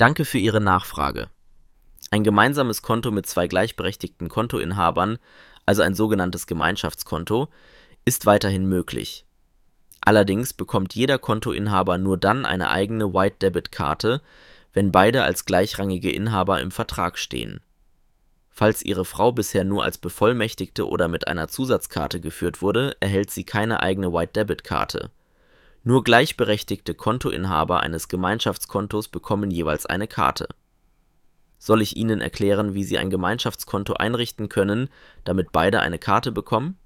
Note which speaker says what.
Speaker 1: Danke für Ihre Nachfrage. Ein gemeinsames Konto mit zwei gleichberechtigten Kontoinhabern, also ein sogenanntes Gemeinschaftskonto, ist weiterhin möglich. Allerdings bekommt jeder Kontoinhaber nur dann eine eigene White-Debit-Karte, wenn beide als gleichrangige Inhaber im Vertrag stehen. Falls Ihre Frau bisher nur als Bevollmächtigte oder mit einer Zusatzkarte geführt wurde, erhält sie keine eigene White-Debit-Karte. Nur gleichberechtigte Kontoinhaber eines Gemeinschaftskontos bekommen jeweils eine Karte. Soll ich Ihnen erklären, wie Sie ein Gemeinschaftskonto einrichten können, damit beide eine Karte bekommen?